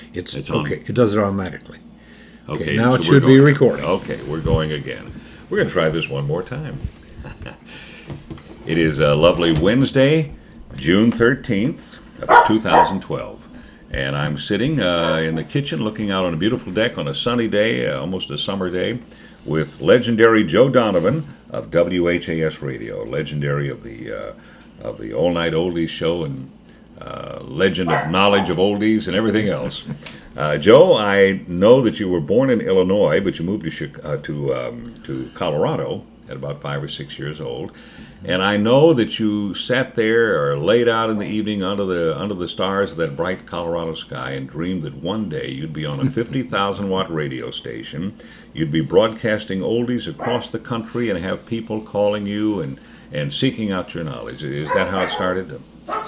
It's on. okay. It does it automatically. Okay, now so it should be recording. Okay, we're going again. We're going to try this one more time. It is a lovely Wednesday, June 13th of 2012. And I'm sitting in the kitchen looking out on a beautiful deck on a sunny day, almost a summer day, with legendary Joe Donovan of WHAS Radio, legendary of the All Night Oldies show and legend of knowledge of oldies and everything else. Joe, I know that you were born in Illinois, but you moved to Colorado at about 5 or 6 years old. And I know that you sat there or laid out in the evening under the stars of that bright Colorado sky and dreamed that one day you'd be on a 50,000-watt radio station. You'd be broadcasting oldies across the country and have people calling you and seeking out your knowledge. Is that how it started?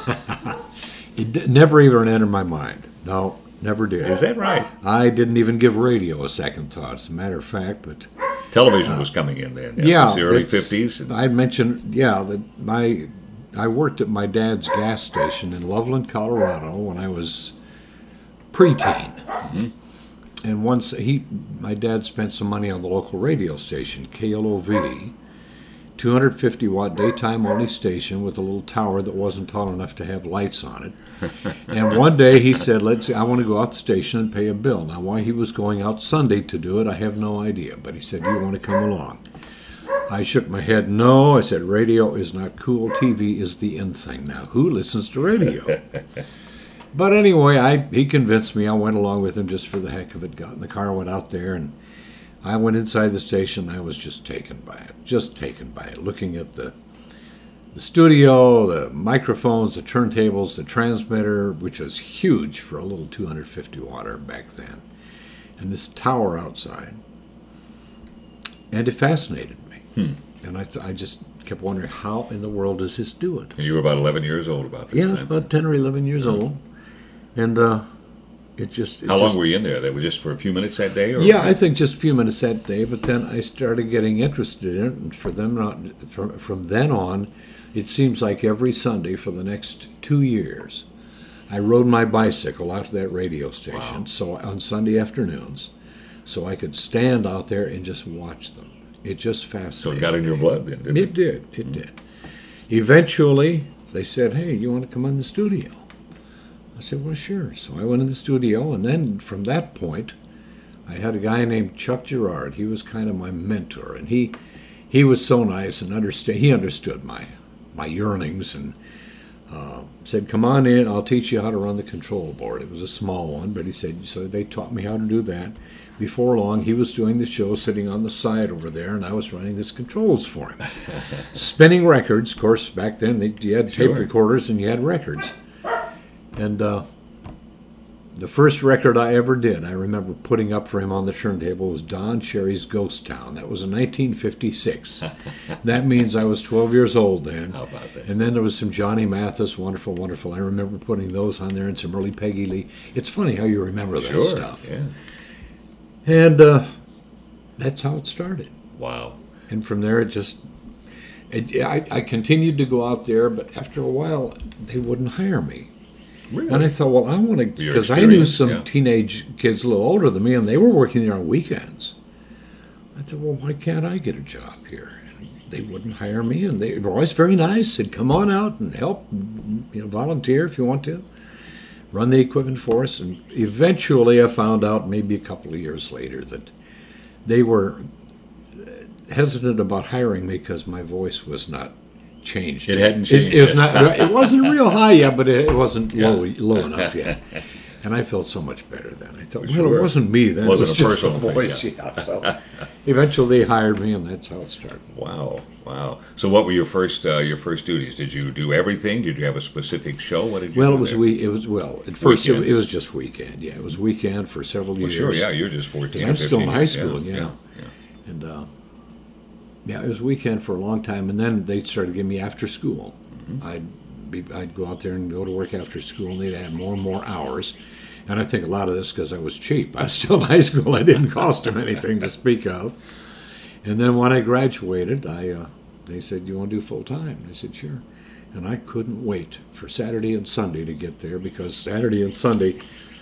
It never even entered my mind. No, never did. Is that right? I didn't even give radio a second thought, as a matter of fact, but... Television was coming in then. Yeah. It was the early 50s. I mentioned, that I worked at my dad's gas station in Loveland, Colorado when I was preteen. Mm-hmm. And once my dad spent some money on the local radio station, KLOV, 250-watt daytime-only station with a little tower that wasn't tall enough to have lights on it. And one day he said, I want to go out the station and pay a bill. Now, why he was going out Sunday to do it, I have no idea. But he said, you want to come along? I shook my head, no. I said, radio is not cool. TV is the in thing. Now, who listens to radio? But anyway, he convinced me. I went along with him just for the heck of it. Got in the car, went out there, and I went inside the station. I was just taken by it, looking at the studio, the microphones, the turntables, the transmitter, which was huge for a little 250-watter back then, and this tower outside. And it fascinated me. And I just kept wondering, how in the world does this do it? And you were about 11 years old about this time. I was about 10 or 11 years old. And how long were you in there? That was just for a few minutes that day? Or I think just a few minutes that day. But then I started getting interested in it, and from then on, it seems like every Sunday for the next 2 years, I rode my bicycle out to that radio station. Wow. So on Sunday afternoons, so I could stand out there and just watch them. It just fascinated me. So it got in your blood then, didn't it? It did. Eventually, they said, hey, you want to come in the studio? I said, well, sure. So I went in the studio, and then from that point, I had a guy named Chuck Girard. He was kind of my mentor, and he was so nice and he understood my yearnings and said, come on in, I'll teach you how to run the control board. It was a small one, but he said, so they taught me how to do that. Before long, he was doing the show sitting on the side over there, and I was running his controls for him. Spinning records, of course, back then, you had tape recorders and you had records. And the first record I ever did, I remember putting up for him on the turntable, was Don Cherry's Ghost Town. That was in 1956. That means I was 12 years old then. How about that? And then there was some Johnny Mathis, Wonderful, Wonderful. I remember putting those on there, and some early Peggy Lee. It's funny how you remember that stuff. Yeah. And that's how it started. Wow. And from there, I continued to go out there, but after a while, they wouldn't hire me. Really? And I thought, well, I want to, because I knew some teenage kids a little older than me, and they were working there on weekends. I thought, well, why can't I get a job here? And they wouldn't hire me, and they were always very nice. Said, come on out and help, volunteer if you want to, run the equipment for us. And eventually, I found out, maybe a couple of years later, that they were hesitant about hiring me because my voice was not changed. It hadn't changed. It wasn't real high yet, but it wasn't low enough yet. And I felt so much better then. I thought, well, it wasn't me then. It wasn't a personal just the voice. thing, Yeah. So eventually they hired me, and that's how it started. Wow. So what were your first duties? Did you do everything? Did you have a specific show? What did you do? At first it was just weekend. Yeah, it was weekend for several years. Sure, yeah, you're just 14, I'm still in high years. school, yeah. And it was weekend for a long time, and then they started giving me after school. Mm-hmm. I'd go out there and go to work after school, and they'd add more and more hours. And I think a lot of this because I was cheap. I was still in high school. I didn't cost them anything to speak of. And then when I graduated, they said, you want to do full-time? I said, sure. And I couldn't wait for Saturday and Sunday to get there, because Saturday and Sunday,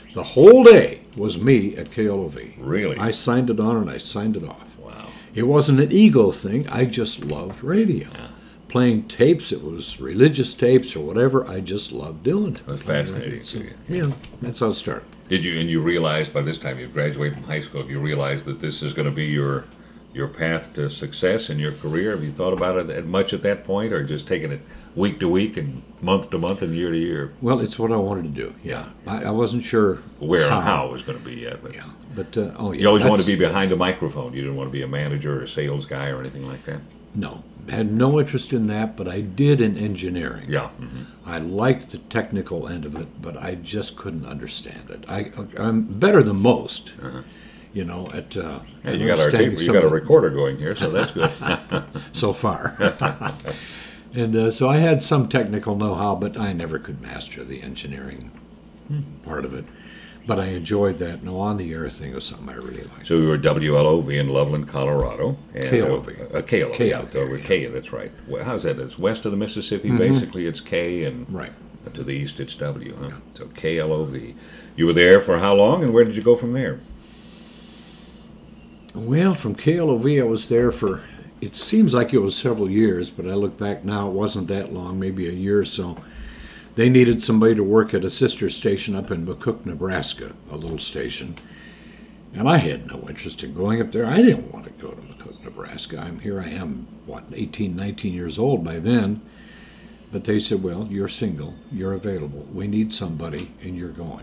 The whole day was me at KLOV. Really? I signed it on and I signed it off. Wow. It wasn't an ego thing. I just loved radio. Yeah. Playing tapes, it was religious tapes or whatever. I just loved doing it. That's Playing fascinating records. to you. Yeah, that's how it started. And you realized by this time you graduated from high school, you realized that this is going to be your path to success in your career? Have you thought about it much at that point, or just taking it week to week and month to month and year to year? Well, it's what I wanted to do. Yeah, I wasn't sure Where and how it was going to be yet. But Yeah, but oh yeah, you always wanted to that's- be behind the microphone. You didn't want to be a manager or a sales guy or anything like that. No, had no interest in that, but I did in engineering. Yeah. Mm-hmm. I liked the technical end of it, but I just couldn't understand it. I'm better than most, you know, at Hey, you got our understanding tape. You some got a of the- recorder going here, so that's good. so far. And so I had some technical know-how, but I never could master the engineering part of it. But I enjoyed that. No, on-the-air thing was something I really liked. So we were WLOV in Loveland, Colorado. And, KLOV. KLOV. K Yeah, out there, yeah. K, that's right. Well, how's that? It's west of the Mississippi, basically. It's K, and Right. to the east it's W. Huh? So KLOV. You were there for how long, and where did you go from there? Well, from KLOV, I was there for, it seems like it was several years, but I look back now, it wasn't that long, maybe a year or so. They needed somebody to work at a sister station up in McCook, Nebraska, a little station. And I had no interest in going up there. I didn't want to go to McCook, Nebraska. Here I am, 18, 19 years old by then. But they said, well, you're single, you're available, we need somebody, and you're going.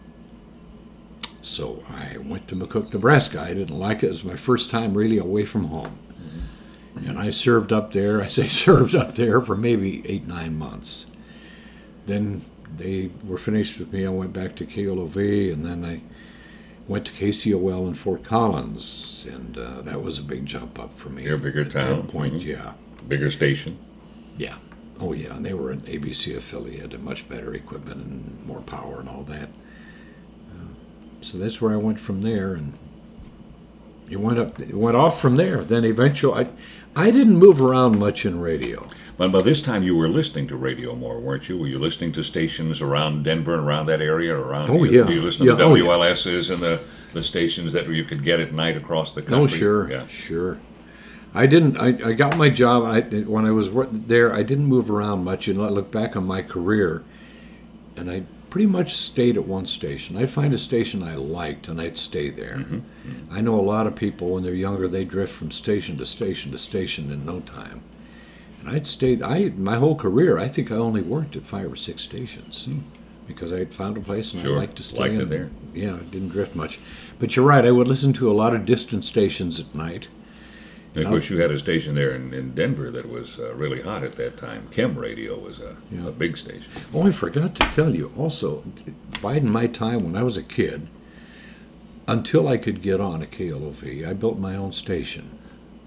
So I went to McCook, Nebraska. I didn't like it. It was my first time really away from home. And I served up there, I say served up there for maybe 8, 9 months. Then they were finished with me. I went back to KLOV, and then I went to KCOL in Fort Collins, and that was a big jump up for me. You're a bigger At town. that point, Mhm. yeah. Bigger station. Yeah. Oh, yeah, and they were an ABC affiliate and much better equipment and more power and all that. So that's where I went from there, and it went off from there. Then eventually, I didn't move around much in radio. But by this time, you were listening to radio more, weren't you? Were you listening to stations around Denver and around that area? Around? Oh, you, yeah. Were you listening Yeah, to oh, yeah. WLSs and the stations that you could get at night across the country? Oh, sure, Yeah. sure. I didn't. I got my job. When I was there, I didn't move around much. And I look back on my career, and I pretty much stayed at one station. I'd find a station I liked, and I'd stay there. I know a lot of people when they're younger, they drift from station to station to station in no time. And I'd stayed. My whole career, I think I only worked at 5 or 6 stations. Because I had found a place and Sure. I liked to stay Liked it in there. Yeah, I didn't drift much. But you're right, I would listen to a lot of distant stations at night. And of course, you had a station there in Denver that was really hot at that time. Chem Radio was Yeah. a big station. Oh, I forgot to tell you also, in my time when I was a kid, until I could get on a KLOV, I built my own station.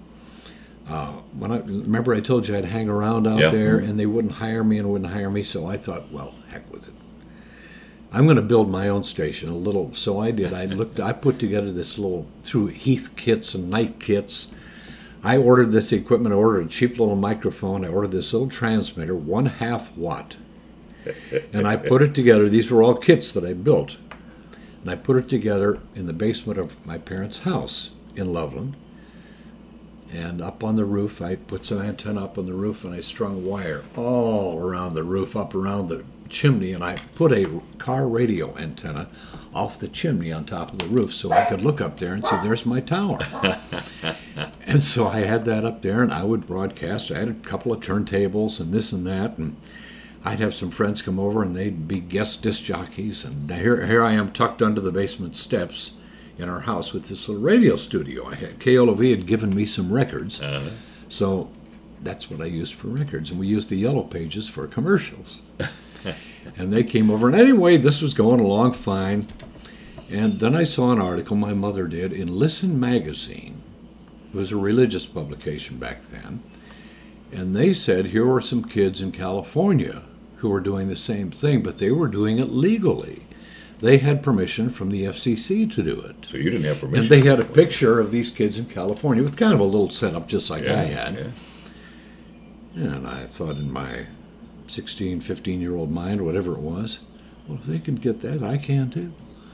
Remember I told you I'd hang around out Yeah. there and they wouldn't hire me, so I thought, well, heck with it. I'm going to build my own station, a little. So I did. I put together this little, through Heath kits and Knight kits. I ordered this equipment. I ordered a cheap little microphone. I ordered this little transmitter, 1/2 watt. And I put it together. These were all kits that I built. And I put it together in the basement of my parents' house in Loveland. And up on the roof, I put some antenna up on the roof, and I strung wire all around the roof, up around the chimney, and I put a car radio antenna off the chimney on top of the roof so I could look up there and see there's my tower. And so I had that up there, and I would broadcast. I had a couple of turntables and this and that, and I'd have some friends come over, and they'd be guest disc jockeys, and here I am tucked under the basement steps in our house with this little radio studio I had. KLOV had given me some records, so that's what I used for records, and we used the Yellow Pages for commercials. And they came over, and anyway, this was going along fine. And then I saw an article my mother did in Listen Magazine. It was a religious publication back then. And they said here were some kids in California who were doing the same thing, but they were doing it legally. They had permission from the FCC to do it. So you didn't have permission. And they had a picture of these kids in California with kind of a little setup just like I had. Yeah. And I thought in my 16, 15-year-old mind, whatever it was, well, if they can get that, I can too.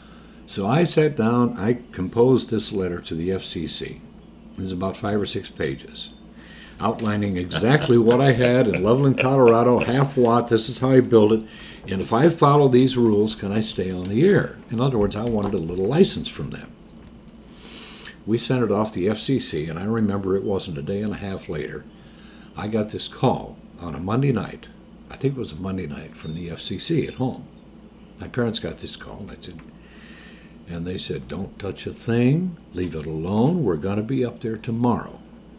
So I sat down, I composed this letter to the FCC. It's about 5 or 6 pages, outlining exactly what I had in Loveland, Colorado, half watt. This is how I built it. And if I follow these rules, can I stay on the air? In other words, I wanted a little license from them. We sent it off the FCC, and I remember it wasn't a day and a half later, I got this call on a Monday night. I think it was a Monday night from the FCC at home. My parents got this call, and they said, don't touch a thing, leave it alone, we're going to be up there tomorrow.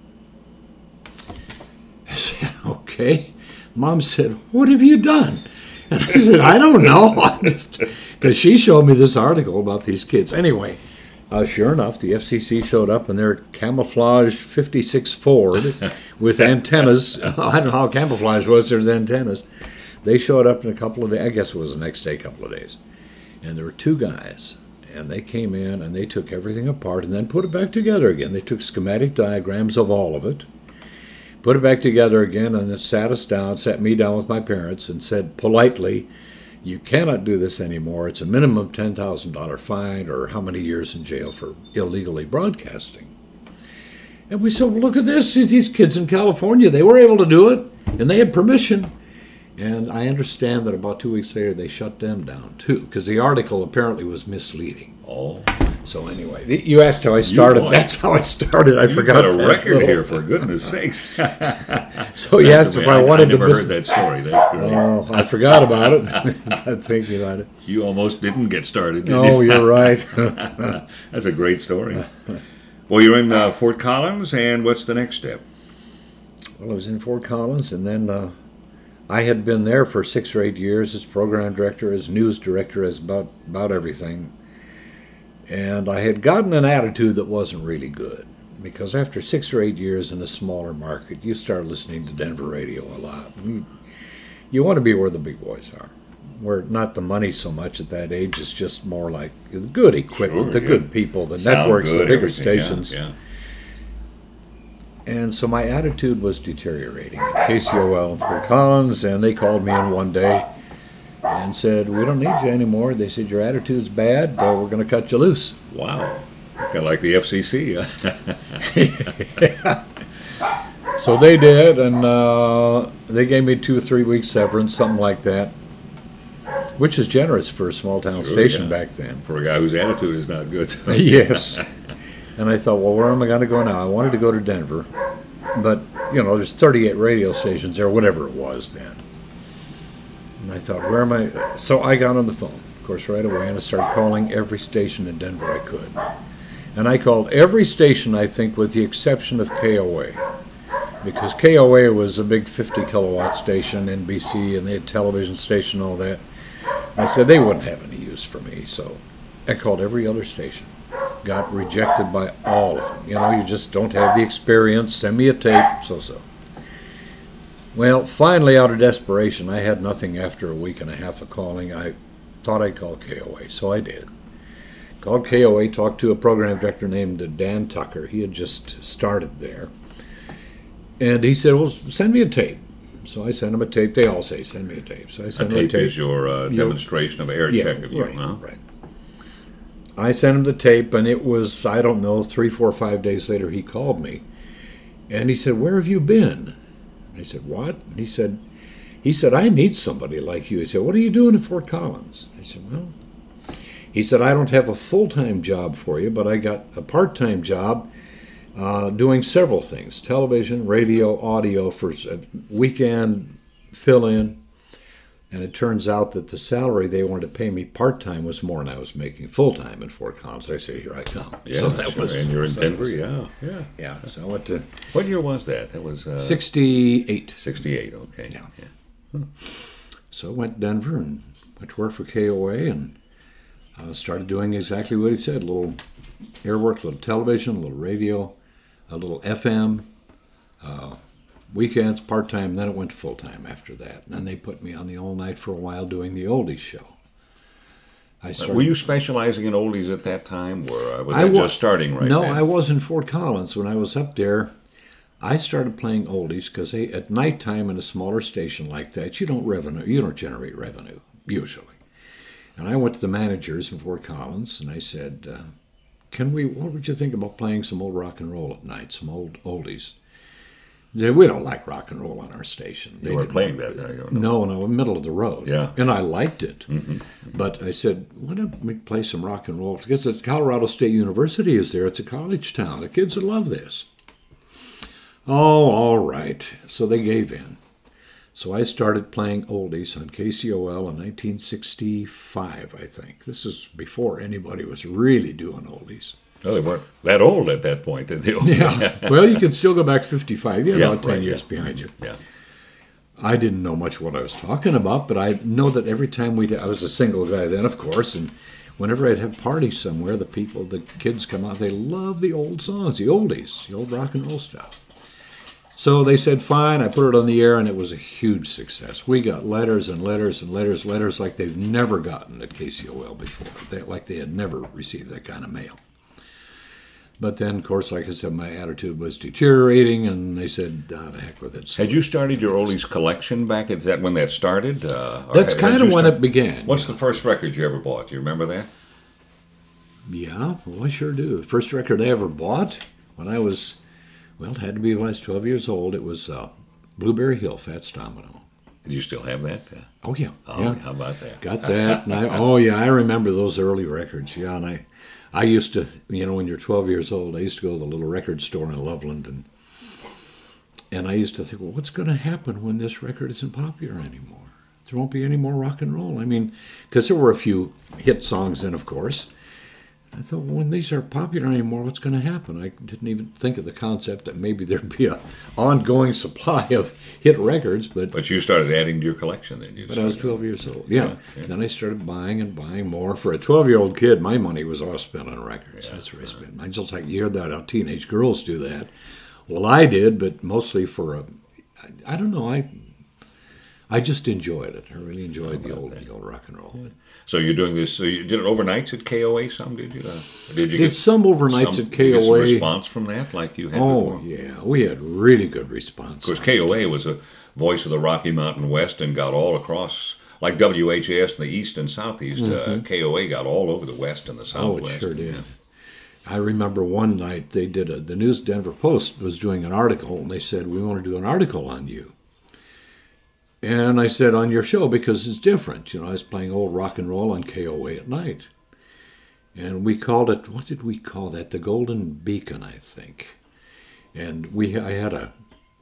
I said, okay. Mom said, what have you done? And I said, I don't know. Because she showed me this article about these kids. Anyway, sure enough, the FCC showed up in their camouflaged 56 Ford with antennas. I don't know how camouflage was, there's antennas. They showed up in a couple of days. I guess it was the next day, couple of days. And there were 2 guys. And they came in and they took everything apart and then put it back together again. They took schematic diagrams of all of it, put it back together again, and then sat us down, sat me down with my parents, and said politely, you cannot do this anymore. It's a minimum $10,000 fine or how many years in jail for illegally broadcasting. And we said, well, look at this. These kids in California, they were able to do it, and they had permission. And I understand that about 2 weeks later, they shut them down, too, because the article apparently was misleading. Oh. So anyway, you asked how I started. That's how I started. I forgot got a that record little. here, for goodness sakes. So you asked if I wanted to... I never heard that story. That's great. Oh, I forgot about it. Thinking about it. You almost didn't get started, did you? Oh, you're right. That's a great story. Well, you're in Fort Collins, and what's the next step? Well, I was in Fort Collins, and then I had been there for 6 or 8 years as program director, as news director, as about everything. And I had gotten an attitude that wasn't really good, because after 6 or 8 years in a smaller market, you start listening to Denver radio a lot. You want to be where the big boys are, where not the money so much at that age, it's just more like the good equipment, the good people, the networks, the bigger stations. Yeah. And so my attitude was deteriorating at KCOL in Fort Collins, and they called me in one day and said, we don't need you anymore. They said, your attitude's bad, we're going to cut you loose. Wow. Kind of like the FCC. So they did, and they gave me 2 or 3 weeks severance, something like that, which is generous for a small-town station back then. For a guy whose attitude is not good. Yes. And I thought, well, where am I going to go now? I wanted to go to Denver, but, there's 38 radio stations there, whatever it was then. And I thought, where am I? So I got on the phone, of course, right away, and I started calling every station in Denver I could. And I called every station, I think, with the exception of KOA, because KOA was a big 50-kilowatt station, NBC, and they had television station and all that. And I said they wouldn't have any use for me, so I called every other station. Got rejected by all of them. You just don't have the experience. Send me a tape, so. Well, finally, out of desperation, I had nothing after a week and a half of calling. I thought I'd call KOA, so I did. Called KOA, talked to a program director named Dan Tucker. He had just started there. And he said, well, send me a tape. So I sent him a tape. They all say, send me a tape. So I sent him a tape. A tape is your demonstration of air check of you, huh? Right. I sent him the tape, and it was, I don't know, 3, 4, 5 days later, he called me. And he said, where have you been? I said, what? And he said, I need somebody like you. He said, what are you doing in Fort Collins? I said, well, he said, I don't have a full-time job for you, but I got a part-time job doing several things, television, radio, audio, for a weekend fill-in. And it turns out that the salary they wanted to pay me part-time was more than I was making full-time in Fort Collins. I said, here I come. Yeah, so that was, and you're in Denver, Yeah, so I went to... What year was that? That was... 68. 68, okay. Yeah. So I went to Denver and went to work for KOA and started doing exactly what he said. A little airwork, a little television, a little radio, a little FM, weekends, part-time, and then it went to full-time after that. And then they put me on the all-night for a while doing the oldies show. Were you specializing in oldies at that time, or was that just starting right No, then? I was in Fort Collins. When I was up there, I started playing oldies because at nighttime in a smaller station like that, you don't generate revenue, usually. And I went to the managers in Fort Collins, and I said, what would you think about playing some old rock and roll at night, some old oldies? They said, we don't like rock and roll on our station. They weren't playing that. No, middle of the road. Yeah. And I liked it. Mm-hmm. But I said, why don't we play some rock and roll? Because Colorado State University is there. It's a college town. The kids would love this. Oh, all right. So they gave in. So I started playing oldies on KCOL in 1965, I think. This is before anybody was really doing oldies. Well, they weren't that old at that point, did they? Yeah. Well, you can still go back 55. You're about 10 years behind you. Yeah. I didn't know much what I was talking about, but I know that every time I was a single guy then, of course, and whenever I'd have parties somewhere, the kids come out, they love the old songs, the oldies, the old rock and roll stuff. So they said, fine, I put it on the air, and it was a huge success. We got letters and letters and letters like they've never gotten at KCOL before, like they had never received that kind of mail. But then, of course, like I said, my attitude was deteriorating, and they said, to heck with it. So had you started your oldies collection back? Is that when that started? That's kind of when it began. What's the first record you ever bought? Do you remember that? Yeah, well, I sure do. The first record I ever bought when I was... Well, it had to be when I was 12 years old. It was Blueberry Hill, Fats Domino. Do you still have that? Oh, yeah. Oh, yeah. How about that? Got that. And I remember those early records. Yeah, and I used to, when you're 12 years old, I used to go to the little record store in Loveland, and I used to think, well, what's going to happen when this record isn't popular anymore? There won't be any more rock and roll. I mean, because there were a few hit songs then, of course. I thought, well, when these aren't popular anymore, what's going to happen? I didn't even think of the concept that maybe there'd be an ongoing supply of hit records. But you started adding to your collection then? But I was 12 years old, yeah. Then I started buying and buying more. For a 12-year-old kid, my money was all spent on records. That's where I spent. I just like you hear that how teenage girls do that. Well, I did, but mostly I don't know, I just enjoyed it. I really enjoyed the old rock and roll. So you're doing this. So you did it overnights at KOA. Some did you? Did you did some overnights at KOA? Did you get some response from that, like you had before? Oh yeah, we had really good response. Of course, KOA was a voice of the Rocky Mountain West and got all across, like WHAS in the East and Southeast. KOA got all over the West and the Southwest. Oh, it sure did. I remember one night they did the News Denver Post was doing an article, and they said, we want to do an article on you. And I said, on your show, because it's different. I was playing old rock and roll on KOA at night. And we called it, what did we call that? The Golden Beacon, I think. And I had a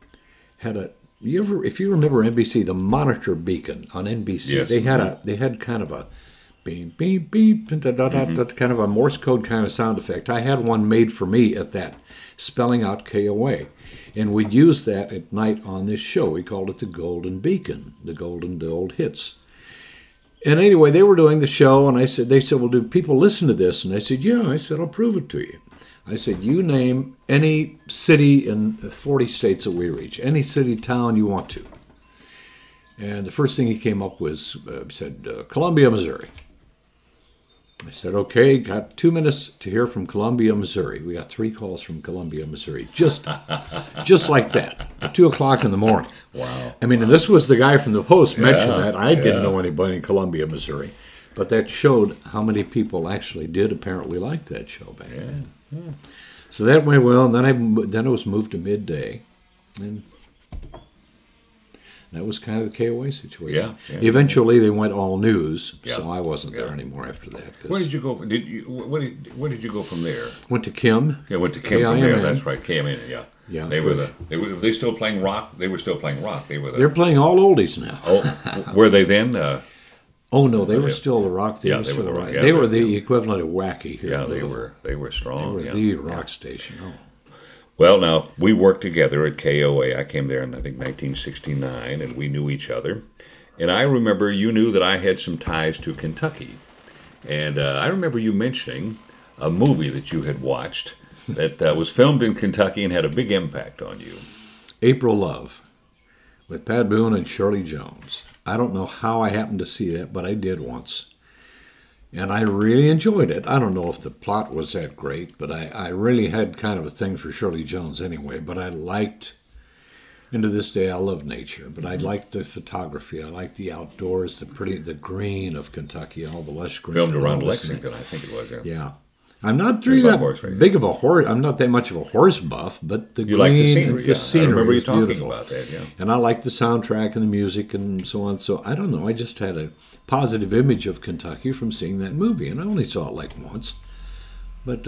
if you remember NBC, the Monitor Beacon on NBC, yes. They had kind of a beep, beep, beep, kind of a Morse code kind of sound effect. I had one made for me at that, spelling out KOA. And we'd use that at night on this show. We called it the Golden Beacon, the old hits. And anyway, they were doing the show, and they said, well, do people listen to this? And I said, yeah. I said, I'll prove it to you. I said, you name any city in the 40 states that we reach, any city, town you want to. And the first thing he came up with said, Columbia, Missouri. I said, okay, got 2 minutes to hear from Columbia, Missouri. We got 3 calls from Columbia, Missouri, just like that, at 2 o'clock in the morning. Wow. I mean, and this was the guy from the Post mentioned that. I didn't know anybody in Columbia, Missouri. But that showed how many people actually did apparently like that show back then. Yeah. So that went well, and then it was moved to midday. And that was kind of the KOA situation. Yeah. Eventually, they went all news, so I wasn't there anymore after that. Where did you go? Where did you go from there? Went to Kim. Yeah, went to Kim from there. That's right, KMN. Yeah. Yeah. Were they still playing rock? They were still playing rock. They're playing all oldies now. Oh, were they then? Oh no, they were still the rock. They were the rock. They were the equivalent of Wacky here. Yeah, they were strong. They were the rock station. Oh. Well, now, we worked together at KOA. I came there in, I think, 1969, and we knew each other. And I remember you knew that I had some ties to Kentucky. And I remember you mentioning a movie that you had watched that was filmed in Kentucky and had a big impact on you. April Love, with Pat Boone and Shirley Jones. I don't know how I happened to see that, but I did once. And I really enjoyed it. I don't know if the plot was that great, but I really had kind of a thing for Shirley Jones anyway. But I liked And to this day, I love nature, but I like the photography. I like the outdoors, the green of Kentucky, all the lush green. Filmed around Lexington, I think it was. Yeah. I'm not really love that horse racing. big of a horse. I'm not that much of a horse buff, but the You green, like the scenery. the Yeah. I scenery remember you is talking beautiful. about that. Yeah. And I like the soundtrack and the music and so on. So I don't know. I just had a positive image of Kentucky from seeing that movie, and I only saw it like once. But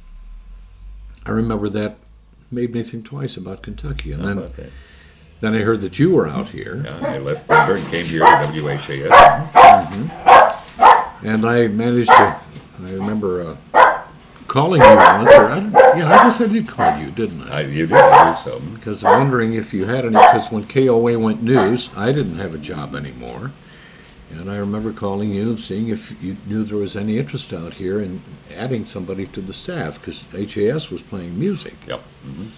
I remember that made me think twice about Kentucky. And How about that? then I heard that you were out here, Yeah, I left Denver and came here to WHAS. and I managed to. I remember calling you once. I guess I did call you, didn't I? You did do so. Because I'm wondering if you had any. Because when KOA went news, I didn't have a job anymore. And I remember calling you and seeing if you knew there was any interest out here in adding somebody to the staff, because HAS was playing music. Yep. Mm-hmm.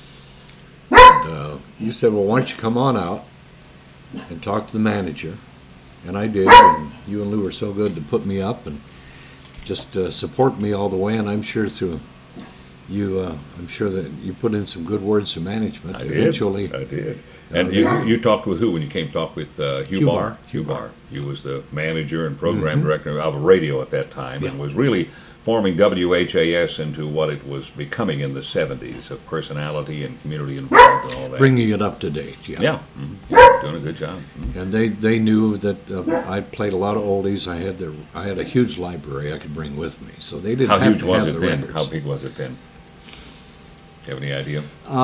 And you said, well, why don't you come on out and talk to the manager? And I did, and you and Lou were so good to put me up and just support me all the way. And I'm sure through you, I'm sure that you put in some good words to management. I Eventually, did. And you talked with who when you came to talk with Hugh Barr? Hugh Barr. He was the manager and program director of radio at that time, and was really forming WHAS into what it was becoming in the 70s, of personality and community involvement and all that. bringing it up to date. Yeah. Yeah. Mm-hmm. Yeah, doing a good job. Mm-hmm. And they knew that I played a lot of oldies. I had a huge library I could bring with me, so they didn't How have huge to was have it the then? records. How big was it then? You have any idea?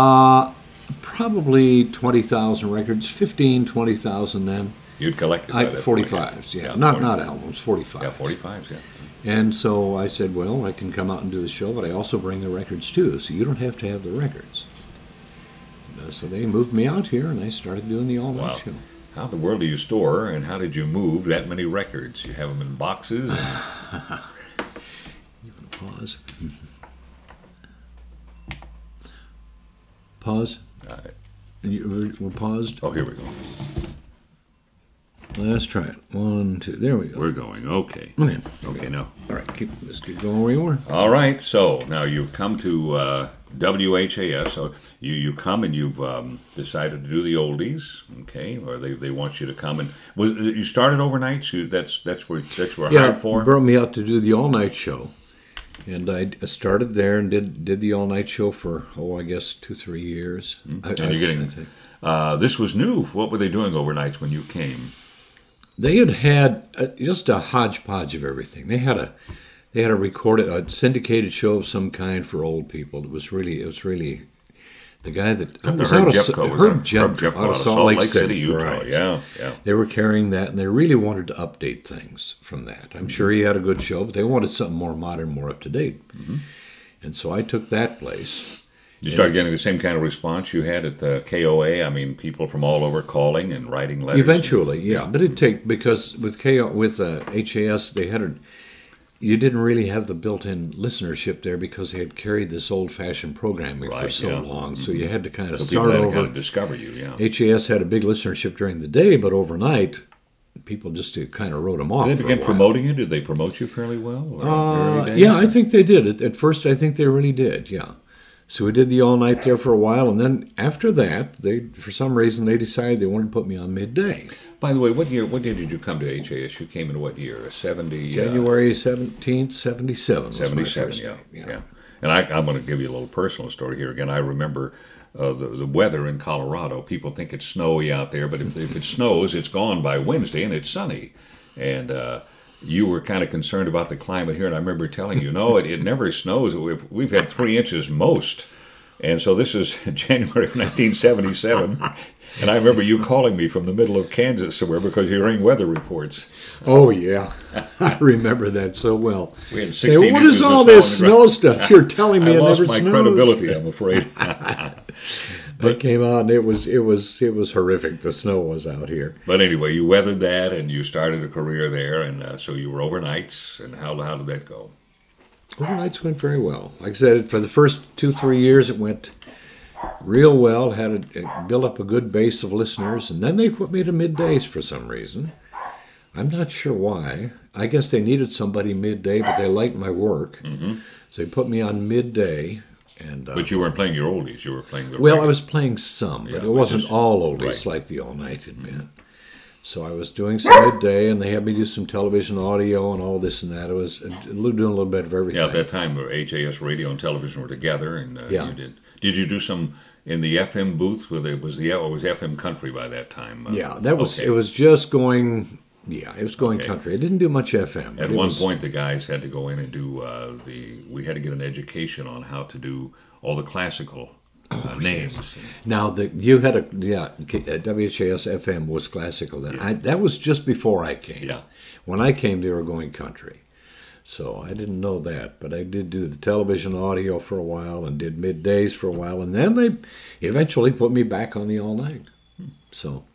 Probably 20,000 records, 20,000 then. You'd collected by that point, 45s, yeah. 45. Not albums, 45s. Yeah, 45s, yeah. And so I said, well, I can come out and do the show, but I also bring the records too, so you don't have to have the records. And, so they moved me out here, and I started doing the all-night Wow. show. How in the world do you store, and how did you move that many records? You have them in boxes? And Pause. Pause. uh, We're paused. oh, here we go. Let's try it. 1, 2. There we go. We're going. Okay. Okay. Okay, now. All right. Let's keep going where you were. All right, so now you've come to WHAS. So you come and you've decided to do the oldies, okay? Or they want you to come and you started overnight. That's where hired for. Brought me out to do the all-night show, and I started there and did the all-night show for I guess 2-3 years. And you're getting. I think. This was new. What were they doing overnights when you came? They had just a hodgepodge of everything. They had a syndicated show of some kind for old people. It was really the guy that Herb Jepko out of Salt Lake City, Utah. right. Yeah. They were carrying that, and they really wanted to update things from that. I'm sure he had a good show, but they wanted something more modern, more up to date. Mm-hmm. And so I took that place. You started getting the same kind of response you had at the KOA. I mean, people from all over calling and writing letters. Eventually, yeah, but it'd take, because with HAS you didn't really have the built-in listenership there because they had carried this old-fashioned programming for so long. So you had to kind of so start people had over. to kind of discover you. Yeah. HAS had a big listenership during the day, but overnight, people just kind of wrote them off. Did they for a begin while. promoting you? Did they promote you fairly well? Or early days? Yeah, I think they did. At first, I think they really did. Yeah. So we did the all night there for a while, and then after that, for some reason they decided they wanted to put me on midday. By the way, what year did you come to HAS? You came in what year? 70? January 17th, 77. was my 77, first yeah. day. Yeah. And I'm going to give you a little personal story here. Again, I remember the weather in Colorado. People think it's snowy out there, but if it snows, it's gone by Wednesday, and it's sunny. And you were kind of concerned about the climate here, and I remember telling you, no, it never snows. We've had 3 inches most. And so this is January of 1977. And I remember you calling me from the middle of Kansas somewhere because you're hearing weather reports. Oh, yeah. I remember that so well. We had 16 Say, what inches is of all snow this on the ground. snow stuff? You're telling me I it lost never my snows. credibility, I'm afraid. It came out, and it was horrific. The snow was out here. But anyway, you weathered that, and you started a career there, and so you were overnights. And how did that go? Overnights went very well. Like I said, for the first 2-3 years, it went real well. It built up a good base of listeners, and then they put me to middays for some reason. I'm not sure why. I guess they needed somebody midday, but they liked my work. Mm-hmm. So they put me on midday And But you weren't playing your oldies. You were playing the well, I regular- was playing some, but Yeah, it wasn't just- all oldies right. like the All Night had been. So I was doing some midday, and they had me do some television audio and all this and that. I was doing a little bit of everything. Yeah, at that time, HAS radio and television were together, and Yeah. you did. Did you do some in the FM booth? Where there was it was FM country by that time? Yeah, that was okay. it. Was just going. Yeah, it was going Okay. country. I didn't do much FM. At but it one was- point, the guys had to go in and do we had to get an education on how to do all the classical names. Now you had WHAS FM was classical then. That was just before I came. Yeah. When I came, they were going country. So I didn't know that, but I did do the television audio for a while and did middays for a while, and then they eventually put me back on the all night. So,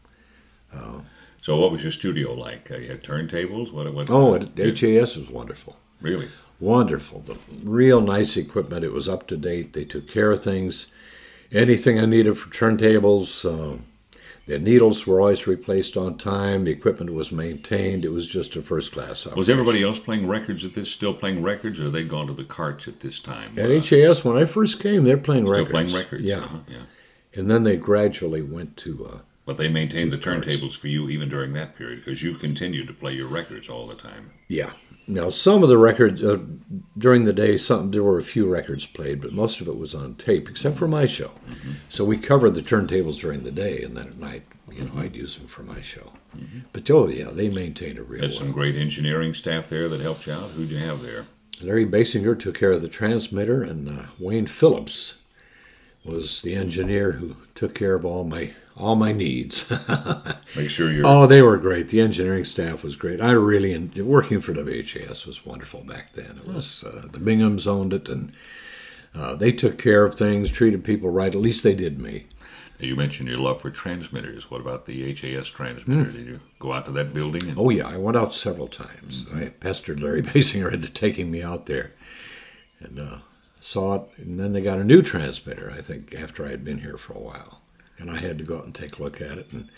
So, what was your studio like? You had turntables. What? HAS was wonderful. Really? Wonderful. The real nice equipment. It was up to date. They took care of things. Anything I needed for turntables, the needles were always replaced on time. The equipment was maintained. It was just a first class operation. Was everybody else playing records at this? Still playing records, or had they gone to the carts at this time? At HAS, when I first came, they're playing Still records. playing records. Yeah. Yeah. And then they gradually went to. But they maintained the carts. turntables for you even during that period because you continued to play your records all the time. Yeah. Now, some of the records during the day, there were a few records played, but most of it was on tape, except for my show. So we covered the turntables during the day, and then at night, I'd use them for my show. But they maintained a real Had some well. great engineering staff there that helped you out. Who'd you have there? Larry Basinger took care of the transmitter, and Wayne Phillips was the engineer who took care of all my needs. Make sure you're. Oh, they were great. The engineering staff was great. I really working for WHAS was wonderful back then. It was the Binghams owned it, and they took care of things, treated people right. At least they did me. You mentioned your love for transmitters. What about the HAS transmitter? Did you go out to that building? And, Oh yeah, I went out several times. I pestered Larry Basinger into taking me out there, and saw it. And then they got a new transmitter, I think, after I had been here for a while, and I had to go out and take a look at it. And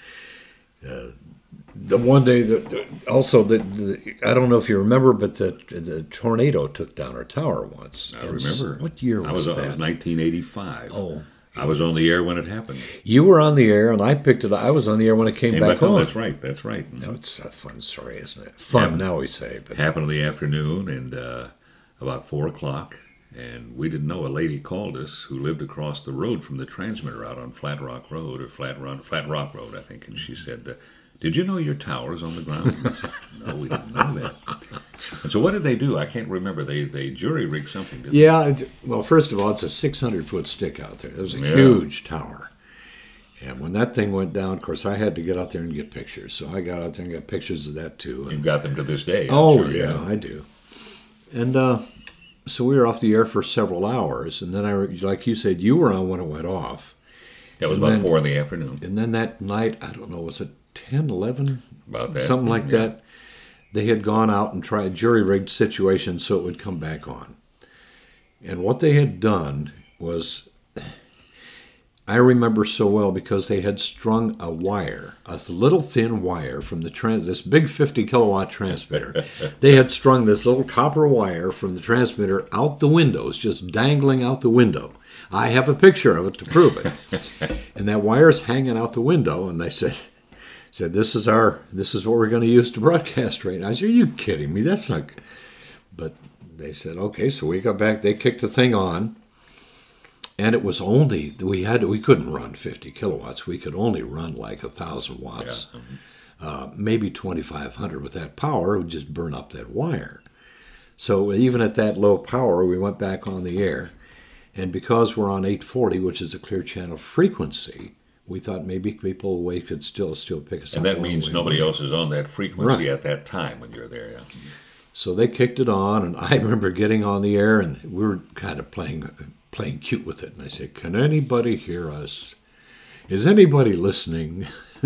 the one day I don't know if you remember, but the tornado took down our tower once. I remember. What year I was was that? It was 1985. Oh. I was on the air when it happened. You were on the air, and I picked it. I was on the air when it came back on. That's right. That's right. Now, it's a fun story, isn't it? Fun, Yeah. now we say. But Happened in the afternoon, and about 4 o'clock, and we didn't know. A lady called us who lived across the road from the transmitter out on Flat Rock Road, or Flat Rock Road, I think. And she said, "Did you know your tower's on the ground?" And I said, "No, we didn't know that." And so what did they do? I can't remember. They jury rigged something. Didn't yeah, well, first of all, it's a 600-foot stick out there. There's a Yeah. huge tower. And when that thing went down, of course, I had to get out there and get pictures. So I got out there and got pictures of that, too. they? You've got them to this day. I'm Oh, sure, yeah, I do. And so we were off the air for several hours. And then, like you said, you were on when it went off. That was And about then- 4 in the afternoon. And then that night, I don't know, was it 10, 11? About that. Something like Yeah. that. They had gone out and tried jury-rigged situations so it would come back on. And what they had done was, I remember so well because they had strung a wire, a little thin wire from this big 50-kilowatt transmitter. They had strung this little copper wire from the transmitter out the windows, just dangling out the window. I have a picture of it to prove it. And that wire's hanging out the window, and they said, this is what we're going to use to broadcast right now. I said, are you kidding me? That's not. But they said, okay. So we got back. They kicked the thing on, and it was only we couldn't run 50 kilowatts. We could only run like 1,000 watts, maybe 2,500 with that power. It would just burn up that wire. So even at that low power, we went back on the air, and because we're on 840, which is a clear channel frequency, we thought maybe people away could still pick us up. And that all the means way nobody away. else is on that frequency Right. at that time when you're there. Yeah. So they kicked it on, and I remember getting on the air, and we were kind of playing cute with it. And I said, "Can anybody hear us? Is anybody listening?"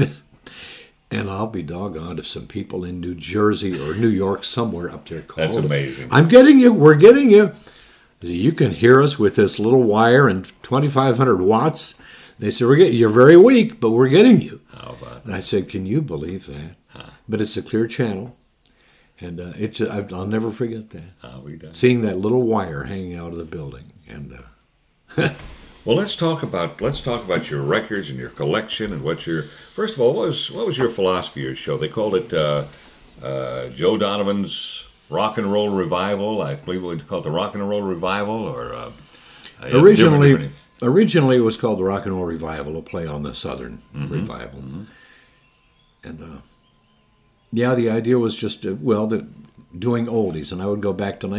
And I'll be doggone if some people in New Jersey or New York somewhere up there called. That's amazing. I'm getting you. We're getting you. I said, you can hear us with this little wire and 2,500 watts. They said, you're very weak, but we're getting you. How about And I said, can you believe that? But it's a clear channel. And I'll never forget that. how we done? Seeing that little wire hanging out of the building. And Well, let's talk about your records and your collection and what your first of all what was your philosophy of your show? They called it Joe Donovan's Rock and Roll Revival. I believe we call it the Rock and Roll Revival, or Originally, originally it was called the Rock and Roll Revival, a play on the Southern Revival. And yeah, the idea was just doing oldies, and I would go back to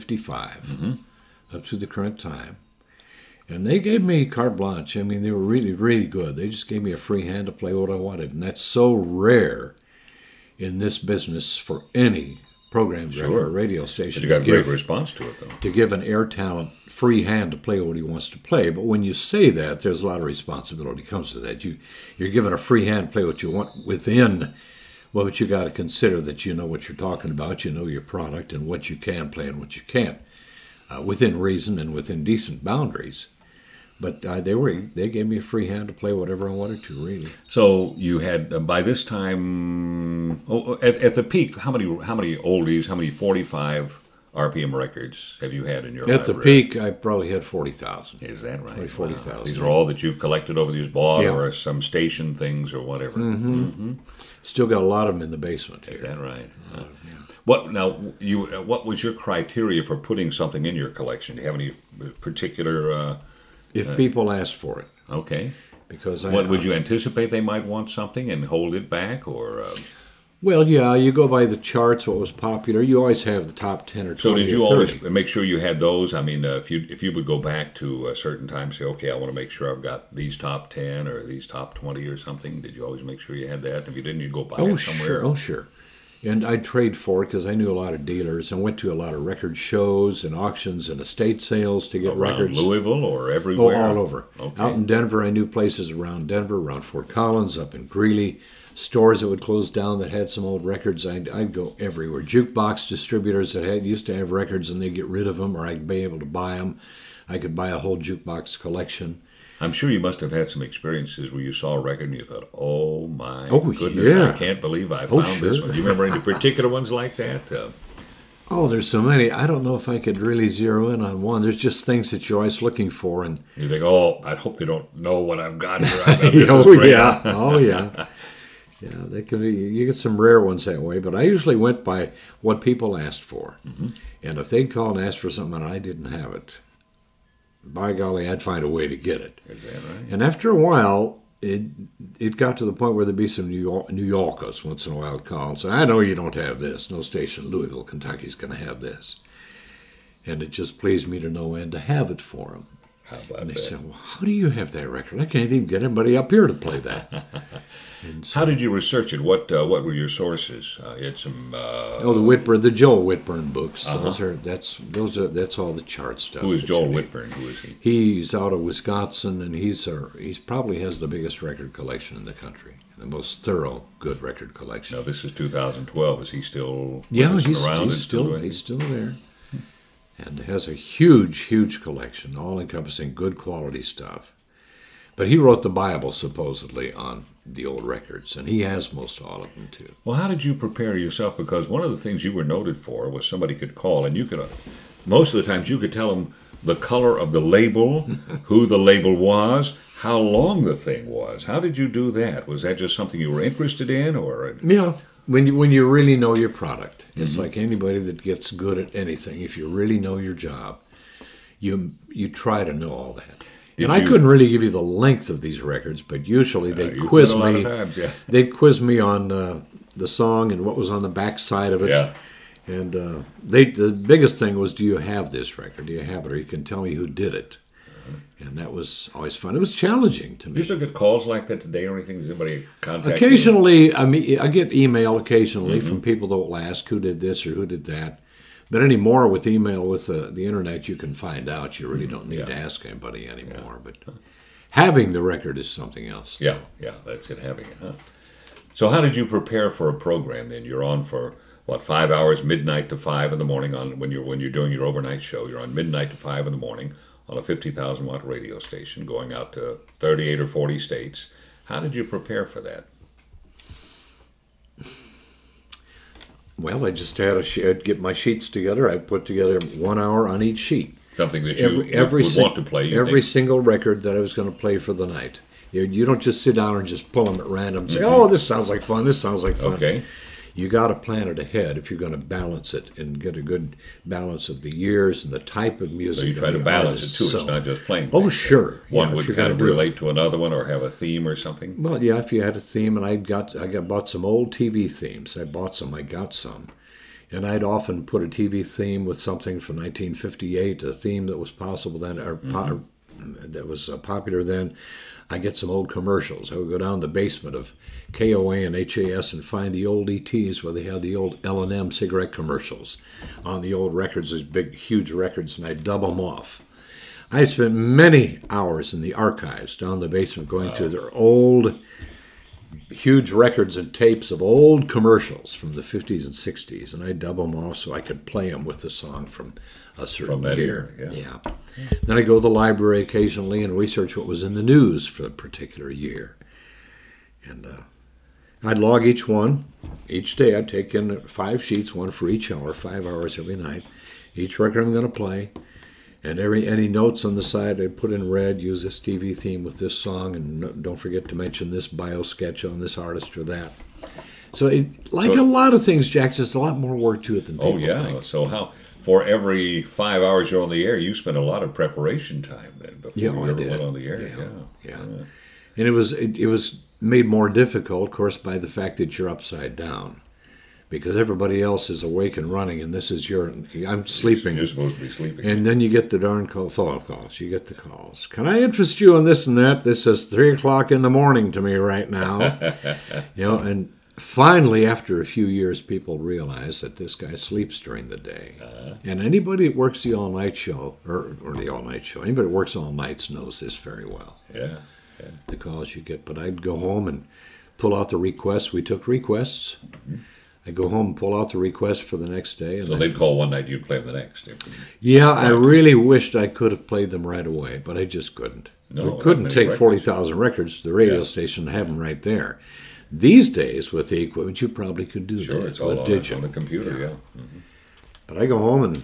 1955 up to the current time. And they gave me carte blanche. I mean, they were really, really good. They just gave me a free hand to play what I wanted. And that's so rare in this business for any program director or radio station. But you got a great response to it, though. To give an air talent free hand to play what he wants to play. But when you say that, there's a lot of responsibility comes to that. You're given a free hand to play what you want within. Well, but you got to consider that you know what you're talking about. You know your product and what you can play and what you can't, within reason and within decent boundaries. But they gave me a free hand to play whatever I wanted to, really. So you had by this time, at the peak, how many oldies, how many 45 RPM records have you had in your library? At the peak, I probably had 40,000. Is that right? Probably 40,000. These are all that you've collected over these bought Yeah. or some station things or whatever. Still got a lot of them in the basement here. Is that right? What now? What was your criteria for putting something in your collection? Do you have any particular? If people asked for it. Okay. Because What would you anticipate they might want something and hold it back, or? Well, yeah, you go by the charts, what was popular. You always have the top 10 or 20 So did you or 30. always make sure you had those? I mean, if you would go back to a certain time, say, okay, I want to make sure I've got these top 10 or these top 20 or something. Did you always make sure you had that? If you didn't, you'd go buy it somewhere. Oh, sure. And I'd trade for it because I knew a lot of dealers and went to a lot of record shows and auctions and estate sales to get Around records. Louisville or everywhere? Oh, all over. Okay. Out in Denver, I knew places around Denver, around Fort Collins, up in Greeley. Stores that would close down that had some old records. I'd go everywhere. Jukebox distributors that used to have records and they'd get rid of them, or I'd be able to buy them. I could buy a whole jukebox collection. I'm sure you must have had some experiences where you saw a record and you thought, "Oh my Oh, goodness, yeah. I can't believe I found this sure. one." Do you remember any particular ones like that? Oh, there's so many. I don't know if I could really zero in on one. There's just things that you're always looking for, and You think, "Oh, I hope they don't know what I've got here." I know this is oh great. yeah, oh yeah, yeah. They can be. You get some rare ones that way, but I usually went by what people asked for, and if they'd call and ask for something and I didn't have it, by golly, I'd find a way to get it. Is that right? And after a while, it got to the point where there'd be some New Yorkers once in a while call and say, "I know you don't have this. No station in Louisville, Kentucky's going to have this." And it just pleased me to no end to have it for them. How about And they that? said, "Well, how do you have that record? I can't even get anybody up here to play that." And so, How did you research it? What were your sources? You had some. the Joel Whitburn books. That's all the chart stuff. Who is that Joel you need. Whitburn? Who is he? He's out of Wisconsin, and he's probably has the biggest record collection in the country, the most thorough, good record collection. Now this is 2012. Is he still? Yeah, with us he's around and still doing- he's still there, and has a huge collection, all encompassing good quality stuff. But he wrote the Bible supposedly on the old records, and he has most all of them too. Well, how did you prepare yourself? Because one of the things you were noted for was somebody could call, and you could, most of the times, you could tell them the color of the label, who the label was, how long the thing was. How did you do that? Was that just something you were interested in, or? Yeah, when you really know your product, it's like anybody that gets good at anything. If you really know your job, you try to know all that. And I couldn't really give you the length of these records, but usually they'd You quiz did a lot me. of times, yeah. They'd quiz me on the song and what was on the back side of it. Yeah. And the biggest thing was, do you have this record? Do you have it? Or you can tell me who did it. And that was always fun. It was challenging to You me. still get calls like that today or anything? Does anybody contact Occasionally, I mean, I get email occasionally from people that will ask who did this or who did that. But anymore with email, with the internet, you can find out. You really don't need to ask anybody anymore. But having the record is something else. you? Yeah, that's it, having it, huh? So how did you prepare for a program then? You're on for, what, 5 hours, midnight to 5 in the morning when you're doing your overnight show. You're on midnight to 5 in the morning on a 50,000 watt radio station going out to 38 or 40 states. How did you prepare for that? Well, I just had I'd get my sheets together. I'd put together 1 hour on each sheet. Something that you would want to play. Every single record that I was going to play for the night. You don't just sit down and just pull them at random and say, oh, this sounds like fun, this sounds like fun. Okay. You got to plan it ahead if you're going to balance it and get a good balance of the years and the type of music. So you try to balance it too. It's not just playing. Oh, sure. One would kind of relate to another one or have a theme or something. Well, yeah, if you had a theme, and I bought some old TV themes. I got some. And I'd often put a TV theme with something from 1958, a theme that was possible then, or that was popular then. I get some old commercials. I would go down the basement of KOA and HAS and find the old ETs where they had the old L&M cigarette commercials on the old records, these big, huge records, and I'd dub them off. I spent many hours in the archives down the basement going through their old, huge records and tapes of old commercials from the 50s and 60s, and I'd dub them off so I could play them with the song from a certain year. Yeah. Then I go to the library occasionally and research what was in the news for a particular year. And I'd log each one. Each day I'd take in 5 sheets, one for each hour, 5 hours every night. Each record I'm going to play. And any notes on the side I put in red, use this TV theme with this song, and don't forget to mention this bio sketch on this artist or that. So a lot of things, Jack, there's a lot more work to it than people think. So for every 5 hours you're on the air, you spend a lot of preparation time then before you ever went on the air. Yeah. And it was made more difficult, of course, by the fact that you're upside down. Because everybody else is awake and running, and this is I'm sleeping. You're supposed to be sleeping. And then you get the darn phone calls. You get the calls. Can I interest you in this and that? This is 3 o'clock in the morning to me right now. And finally, after a few years, people realize that this guy sleeps during the day. And anybody that works the all-night show, or the all-night show, anybody that works all nights knows this very well. Yeah. The calls you get. But I'd go home and pull out the requests. We took requests. I'd go home and pull out the request for the next day. And so they'd call one night, you'd play them the next. Yeah, I really wished I could have played them right away, but I just couldn't. No, we couldn't take 40,000 records to the radio station and have them right there. These days, with the equipment, you probably could do that. Sure, it's all on the computer, But I go home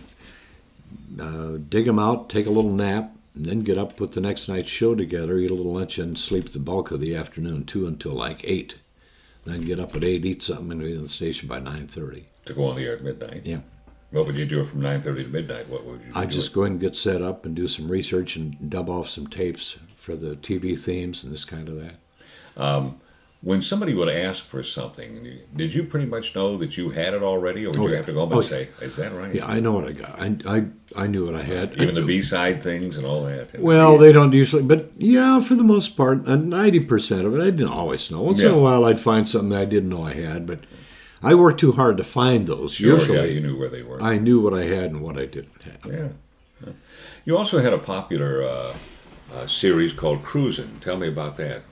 and dig them out, take a little nap, and then get up, put the next night's show together, eat a little lunch, and sleep the bulk of the afternoon, 2 until like 8. Then get up at 8, eat something, and be in the station by 9:30. To go on the air at midnight? Yeah. What would you do from 9:30 to midnight? What would you do? I'd just go in and get set up and do some research and dub off some tapes for the TV themes and this kind of that. When somebody would ask for something, did you pretty much know that you had it already, or would you have to go home and say, is that right? Yeah, I know what I got. I knew what I had. Even the B-side things and all that? Well, they don't usually, but yeah, for the most part, 90% of it, I didn't always know. Once in a while, I'd find something that I didn't know I had, but I worked too hard to find those. Sure, usually, you knew where they were. I knew what I had and what I didn't have. Yeah. You also had a popular series called Cruisin'. Tell me about that.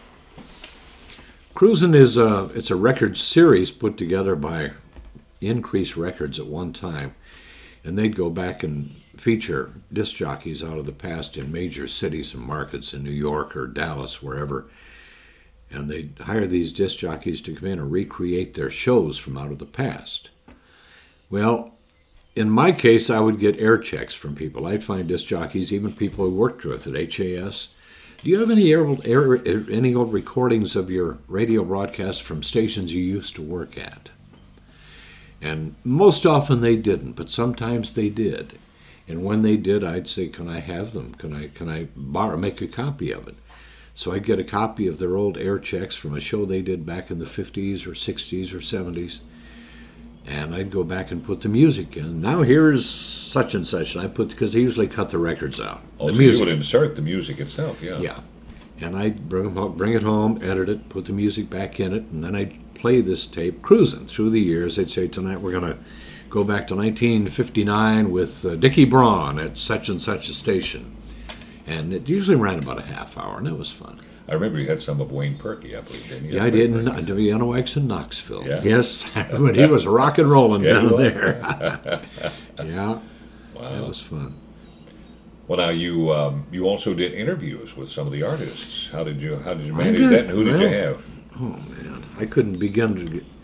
Cruisin' is it's a record series put together by Increase Records at one time, and they'd go back and feature disc jockeys out of the past in major cities and markets in New York or Dallas, wherever, and they'd hire these disc jockeys to come in and recreate their shows from out of the past. Well, in my case, I would get air checks from people. I'd find disc jockeys, even people who worked with at HAS. Do you have any old recordings of your radio broadcasts from stations you used to work at? And most often they didn't, but sometimes they did. And when they did, I'd say, "Can I have them? Can I make a copy of it?" So I'd get a copy of their old air checks from a show they did back in the 50s or 60s or 70s. And I'd go back and put the music in. Now here's such and such. And because they usually cut the records out. Oh, the so music. You would insert the music itself, yeah. Yeah. And I'd bring it home, edit it, put the music back in it, and then I'd play this tape cruising through the years. They'd say, tonight we're going to go back to 1959 with Dickie Braun at such and such a station. And it usually ran about a half hour, and it was fun. I remember you had some of Wayne Perky, I believe, didn't you? Yeah, I did in WNOX in Knoxville. Yeah. Yes, when he was rock and rolling down there. Yeah, wow. That was fun. Well, now you also did interviews with some of the artists. How did you manage that, and who did you have? Oh man, I couldn't begin to get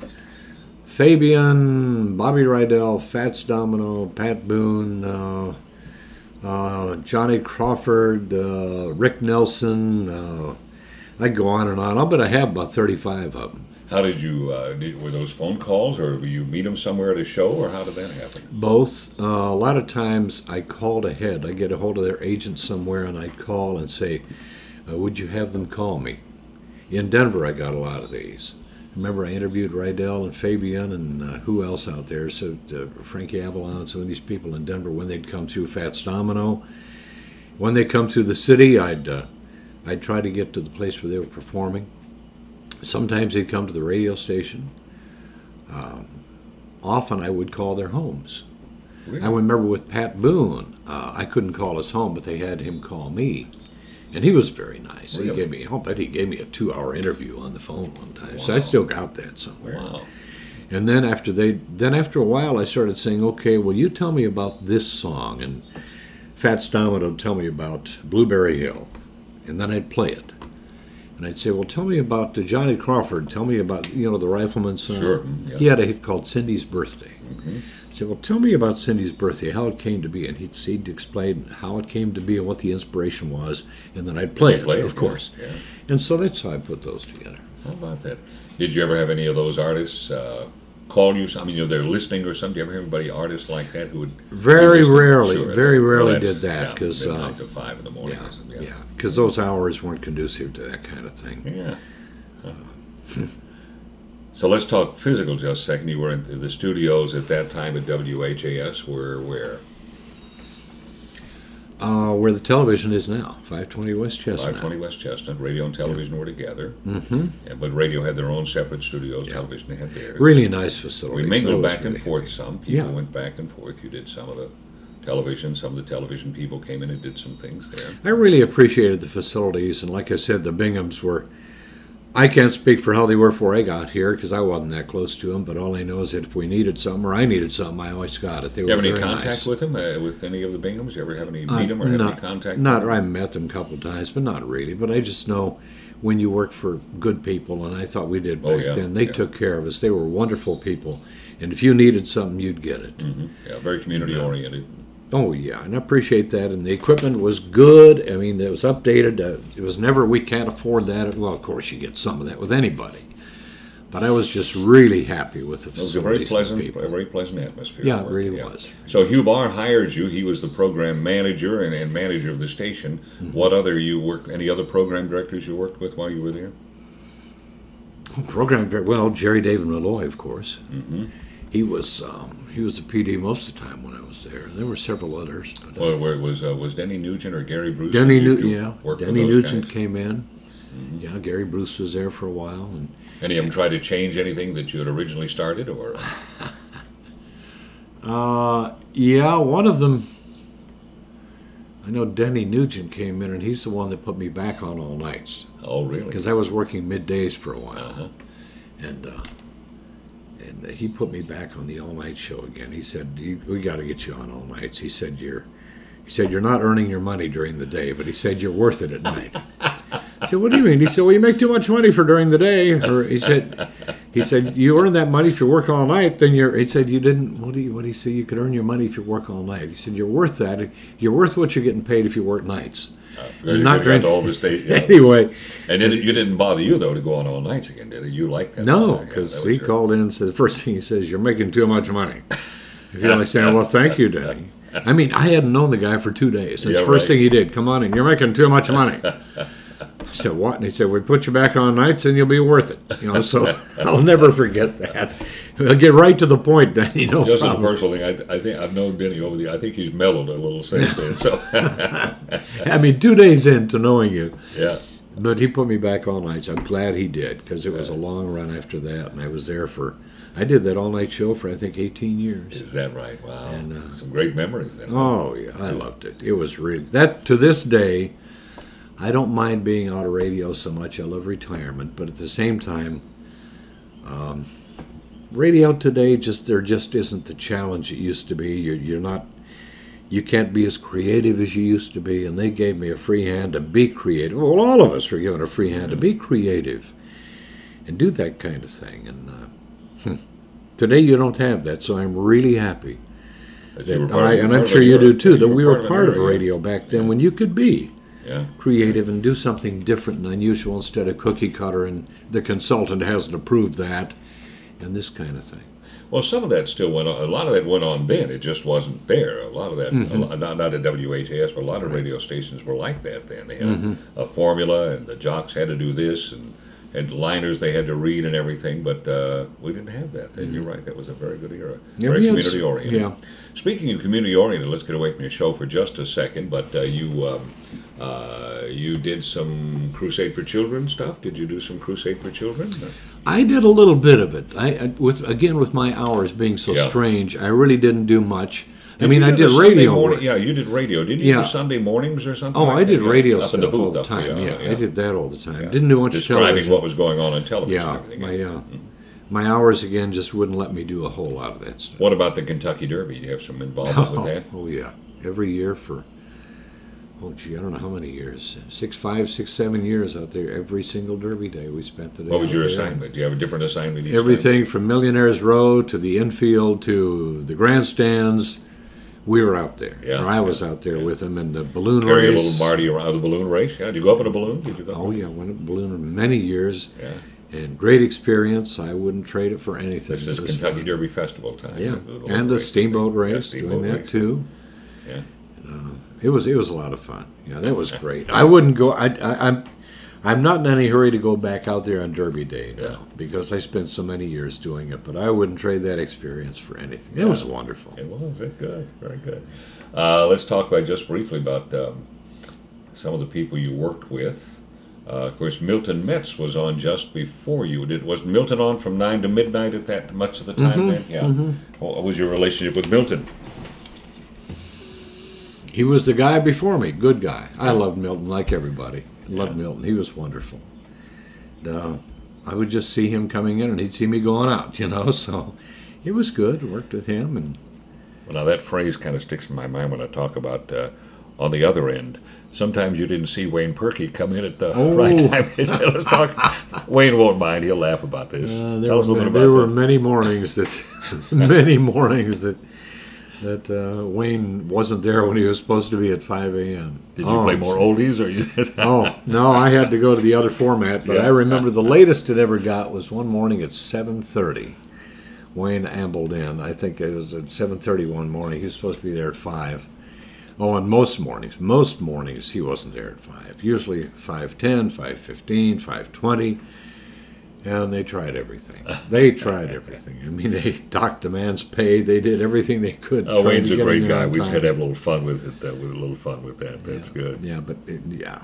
Fabian, Bobby Rydell, Fats Domino, Pat Boone, Johnny Crawford, Rick Nelson. I go on and on. I'll bet I have about 35 of them. How did you, were those phone calls, or did you meet them somewhere at a show, or how did that happen? Both. A lot of times I called ahead. I get a hold of their agent somewhere, and I'd call and say, would you have them call me? In Denver, I got a lot of these. Remember, I interviewed Rydell and Fabian and who else out there? So Frankie Avalon, some of these people in Denver, when they'd come through Fats Domino. When they come through the city, I'd try to get to the place where they were performing. Sometimes they'd come to the radio station. Often I would call their homes. Really? I remember with Pat Boone, I couldn't call his home, but they had him call me. And he was very nice. Really? He gave me a 2-hour interview on the phone one time. Wow. So I still got that somewhere. Wow. And then after a while, I started saying, okay, well, you tell me about this song. And Fats Domino would tell me about Blueberry Hill. And then I'd play it. And I'd say, well, tell me about Johnny Crawford. Tell me about, the Rifleman song. Sure. Yeah. He had a hit called Cindy's Birthday. Mm-hmm. I said, well, tell me about Cindy's Birthday, how it came to be. And he'd explain how it came to be and what the inspiration was. And then I'd play it, of course. Yeah. And so that's how I put those together. How about that? Did you ever have any of those artists call you? I mean, they're listening or something. Do you ever hear anybody, artists like that who would? Very rarely Well, did that. Because midnight to 5 in the morning. yeah, or something. yeah, because those hours weren't conducive to that kind of thing. Yeah. So let's talk physical just a second. You were in the studios at that time at WHAS. Where? Where the television is now, 520 West Chestnut. 520 West Chestnut. Radio and television were together. Mm-hmm. But radio had their own separate studios. Yeah. Television had theirs. Really nice facility. We mingled back really and forth happy. some. People went back and forth. You did some of the television. Some of the television people came in and did some things there. I really appreciated the facilities, and like I said, the Binghams were. I can't speak for how they were before I got here because I wasn't that close to them. But all I know is that if we needed something or I needed something, I always got it. They were you have any very contact nice. with them? With any of the Binghams? You ever have any meet them or have any contact? Not. I met them a couple of times, but not really. But I just know when you work for good people, and I thought we did back then. They took care of us. They were wonderful people, and if you needed something, you'd get it. Mm-hmm. Yeah, very community oriented. Oh, yeah, and I appreciate that. And the equipment was good. I mean, it was updated. It was never, we can't afford that. Well, of course, you get some of that with anybody. But I was just really happy with the facilities. It was a very pleasant atmosphere. Yeah, it really was. So Hugh Barr hired you. He was the program manager and manager of the station. Mm-hmm. What other any other program directors you worked with while you were there? Jerry David Malloy, of course. Mm-hmm. He was the PD most of the time when I was there. There were several others. But, where was Denny Nugent or Gary Bruce? Denny Nugent guys? came in. Mm-hmm. Yeah, Gary Bruce was there for a while. And any of them try to change anything that you had originally started, or? Yeah, one of them. I know Denny Nugent came in, and he's the one that put me back on all nights. Oh, really? Because I was working middays for a while, uh-huh. and he put me back on the all-night show again. He said, "We got to get you on all nights." He said, "You're not earning your money during the day, but he said you're worth it at night." I said, "What do you mean?" He said, "Well, you make too much money for during the day." Or he said, "You earn that money if you work all night. Then you're." He said, "You didn't. What do you say? You could earn your money if you work all night." He said, "You're worth that. You're worth what you're getting paid if you work nights." Not during all the state. Yeah. Anyway, and it didn't bother you though to go on all nights again, did it? You liked that? No, because he called in and said the first thing he says, "You're making too much money." If you understand, well, thank you, Denny. I mean, I hadn't known the guy for 2 days. That's the first thing he did. "Come on in, you're making too much money." I said, "What?" And he said, "We put you back on nights and you'll be worth it." So I'll never forget that. I'll get right to the point, Denny. No Just problem. as a personal thing, I think I've known Denny over I think he's mellowed a little since then. So, I mean, 2 days into knowing you. Yeah. But he put me back all nights. I'm glad he did, because it was a long run after that, and I was there I did that all-night show for, I think, 18 years. Is that right? Wow. And, some great memories then. Oh, yeah, I loved it. It was really, to this day, I don't mind being out of radio so much. I love retirement, but at the same time, radio today there just isn't the challenge it used to be. You can't be as creative as you used to be, and they gave me a free hand to be creative. Well, all of us were given a free hand to be creative and do that kind of thing. And today you don't have that, so I'm really happy That you were That part of- and part I'm of sure an you era. do too, You that were we were part of a era, radio back then when you could be Yeah. creative and do something different and unusual instead of cookie cutter and the consultant hasn't approved that and this kind of thing. Well, some of that still went on. A lot of that went on then. It just wasn't there. A lot of that, not at WHAS, but a lot of radio stations were like that then. They had a formula, and the jocks had to do this, and liners they had to read and everything. But we didn't have that then. You're right. That was a very good era. Yeah, Very we had community oriented. yeah. Speaking of community oriented, let's get away from your show for just a second. But you did some Crusade for Children stuff. Did you do some Crusade for Children? I did a little bit of it. With my hours being so Yeah. strange, I really didn't do much. I You mean, I the did Sunday radio morning- work. Yeah, you did radio. Didn't you Yeah. do Sunday mornings or something? Oh, like I did that? Yeah, radio up in the stuff all booth the up time. there, Yeah, I did that all the time. Yeah. Didn't do much Describing television. what was going on television. Yeah, and everything. my hours again just wouldn't let me do a whole lot of that stuff. What about the Kentucky Derby? Do you have some involvement with that? Oh yeah, every year for I don't know how many years, 6, 7 years out there. Every single Derby day we spent the day. What was out your there. assignment? Do you have a different assignment each Everything from Millionaires Row to the infield to the grandstands. We were out there. Yeah, Or I was yeah, out there yeah. with them in the balloon time? Carry a race. little Marty around the balloon race? Yeah. Did you go up in a balloon? Did you go? Oh yeah, went up balloon many years. Yeah. And great experience. I wouldn't trade it for anything. This is It was Kentucky fun. Derby Festival time. Yeah, The little and the race. steamboat Yeah, race, steamboat doing that race. too. Yeah. It was a lot of fun. Yeah, that was great. I wouldn't go. I'm not in any hurry to go back out there on Derby Day now Yeah. because I spent so many years doing it. But I wouldn't trade that experience for anything. It was wonderful. It was. Good. Very good. Let's talk just briefly about some of the people you worked with. Of course, Milton Metz was on just before you. Was Milton on from 9 to midnight at that much of the time then? Yeah. What was your relationship with Milton? He was the guy before me. Good guy. I loved Milton like everybody. Loved Milton. He was wonderful. I would just see him coming in, and he'd see me going out. So it was good. Worked with him, and Well, now that phrase kind of sticks in my mind when I talk about on the other end. Sometimes you didn't see Wayne Perky come in at the right time. Let's talk. Wayne won't mind. He'll laugh about this. Tell us a little bit about there were that. many mornings that Wayne wasn't there when he was supposed to be at 5 a.m. Did you play more oldies, or you? Oh, no, I had to go to the other format, but Yeah. I remember the latest it ever got was one morning at 7:30. Wayne ambled in. I think it was at 7:30 one morning. He was supposed to be there at 5. Oh, and most mornings he wasn't there at 5. Usually 5:10, 5:15, 5:20. And they tried everything. I mean, they docked a man's pay. They did everything they could. Oh, trying Wayne's to a get him great there guy. on We just time. had to have a little fun with it. That's good. Yeah, but yeah.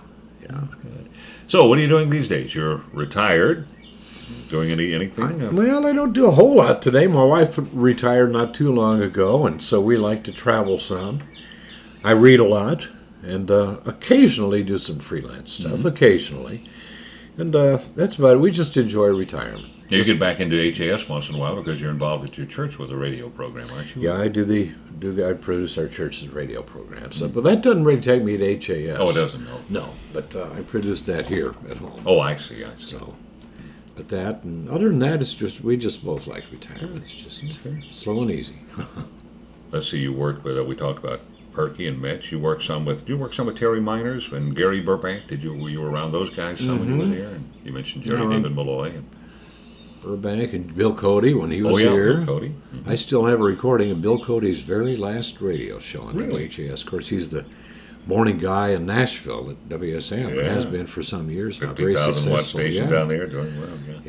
So, what are you doing these days? You're retired. Doing anything? Well, I don't do a whole lot today. My wife retired not too long ago, and so we like to travel some. I read a lot, and occasionally do some freelance stuff. Occasionally, and that's about it. We just enjoy retirement. You get back into HAS once in a while because you're involved at your church with a radio program, aren't you? Yeah, I produce our church's radio program. So, but that doesn't really take me to HAS. Oh, it doesn't, no. No, but I produce that here at home. Oh, I see. So, but that, and other than that, we just both like retirement. It's just slow and easy. Let's see. You worked with. We talked about Perky and Metz. Did you work some with Terry Miners and Gary Burbank? Were you around those guys some when you were there? And you mentioned Jerry David Malloy. And, Burbank and Bill Cody when he was here. Bill Cody. I still have a recording of Bill Cody's very last radio show on Really? WHAS. Of course, he's the morning guy in Nashville at WSM. Yeah. It has been for some years now. Very 50,000 watt successful. station Yeah. down there doing well. Yeah.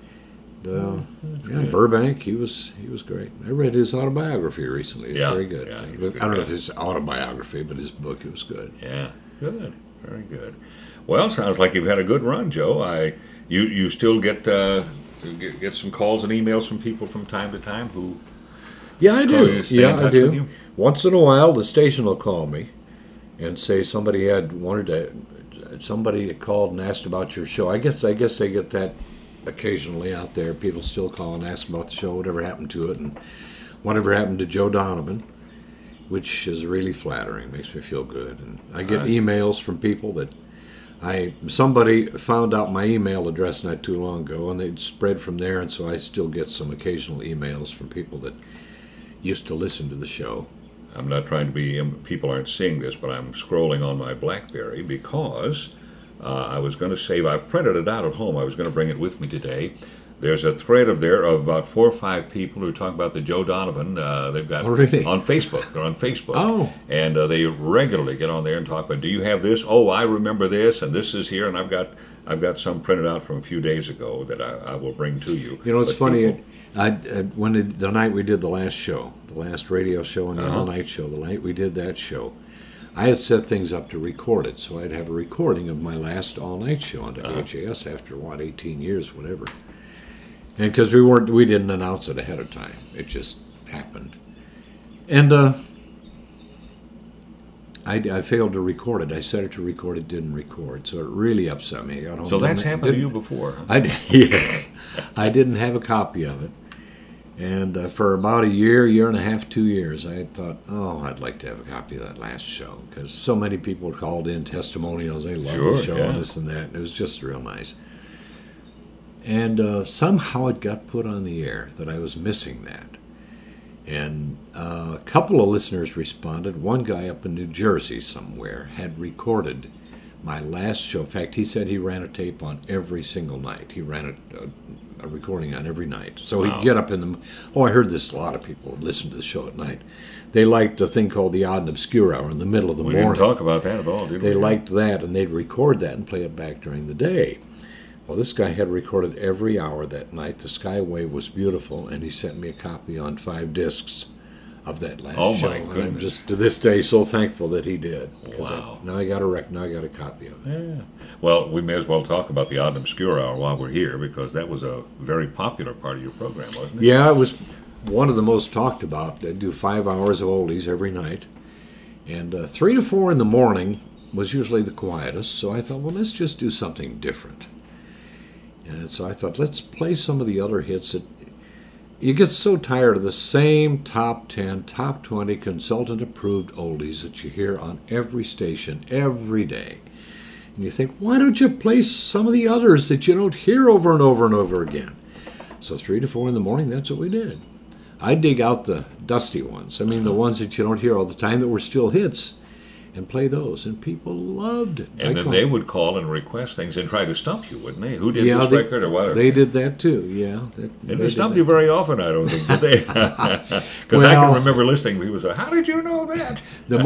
Yeah. Burbank, he was great. I read his autobiography recently. It's Yeah, very good. yeah, I he's a good don't know guy. if it's autobiography, but his book, it was good. Yeah, good, very good. Well, sounds like you've had a good run, Joe. You still get some calls and emails from people from time to time who. Yeah, I Call do. you, stay in Yeah, I touch with do. you? Once in a while, the station will call me and say somebody somebody called and asked about your show. I guess they get that occasionally out there. People still call and ask about the show, whatever happened to it, and whatever happened to Joe Donovan, which is really flattering. Makes me feel good. And I get emails from people that somebody found out my email address not too long ago, and they'd spread from there, and so I still get some occasional emails from people that used to listen to the show. I'm not trying to be, people aren't seeing this, but I'm scrolling on my BlackBerry because I was going to save, I've printed it out at home. I was going to bring it with me today. There's a thread of about 4 or 5 people who talk about the Joe Donovan. They've got really? on Facebook. They're on Facebook. Oh. And they regularly get on there and talk about, do you have this? Oh, I remember this, and this is here, and I've got some printed out from a few days ago that I will bring to you. You know, it's But funny. people- When the night we did the last show, the last radio show and the Uh-huh. all-night show, the night we did that show, I had set things up to record it, so I'd have a recording of my last all-night show on WHAS after 18 years, whatever. And because we didn't announce it ahead of time, it just happened. And I failed to record it. I set it to record, it didn't record, so it really upset me. I got home. So that's didn't- happened to you didn't- before, huh? Yes, I didn't have a copy of it, and for about a year and a half, 2 years, I thought, oh, I'd like to have a copy of that last show because so many people called in testimonials. They loved Sure, the show yeah. and this and that. And it was just real nice. And somehow it got put on the air that I was missing that. And a couple of listeners responded. One guy up in New Jersey somewhere had recorded my last show. In fact, he said he ran a tape on every single night. He ran a recording on every night. So Wow. he'd get up in the... Oh, I heard this. A lot of people would listen to the show at night. They liked a thing called the odd and obscure hour in the middle of the We morning. didn't talk about that at all, did we? They liked that, and they'd record that and play it back during the day. Well, this guy had recorded every hour that night. The Skyway was beautiful, and he sent me a copy on 5 discs of that last Oh, show. my And I'm goodness. just, to this day, so thankful that he did. 'Cause Wow. now I got a copy of it. Yeah. Well, we may as well talk about the Odd and Obscure Hour while we're here because that was a very popular part of your program, wasn't it? Yeah, it was one of the most talked about. I do 5 hours of oldies every night. And 3 to 4 in the morning was usually the quietest, so I thought, well, let's just do something different. And so I thought, let's play some of the other hits that you get so tired of the same top 10, top 20 consultant-approved oldies that you hear on every station every day. And you think, why don't you play some of the others that you don't hear over and over and over again? So 3 to 4 in the morning, that's what we did. I dig out the dusty ones. I mean, the ones that you don't hear all the time that were still hits, and play those. And people loved it. And then they would call and request things and try to stump you, wouldn't they? Who did Yeah, this they- record or what? They did that too, yeah. They They didn't did stump that. you very often, I don't think, did they? Because I can Well- remember listening. People say, "How did you know that?" The